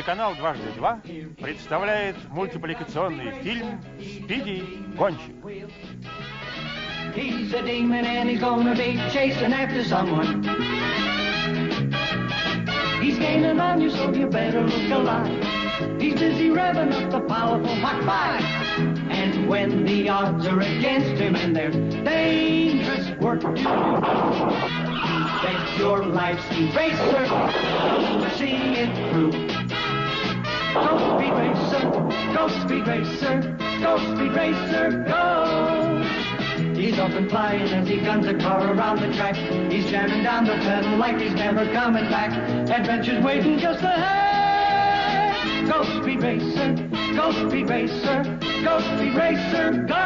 Телеканал «Дважды два» представляет мультипликационный фильм «Спиди Гонщик». He's a demon and he's gonna be chasing after someone. He's gaining on you, so you better look alive. He's busy revving up the powerful Mach 5. And when the odds are against him and there's dangerous work to do, bet your life's eraser to see it through. Go Speed Racer, go Speed Racer, go Speed Racer, go! He's up and flying as he guns a car around the track. He's jamming down the pedal like he's never coming back. Adventure's waiting just ahead. Go Speed Racer, go Speed Racer, go Speed Racer, go!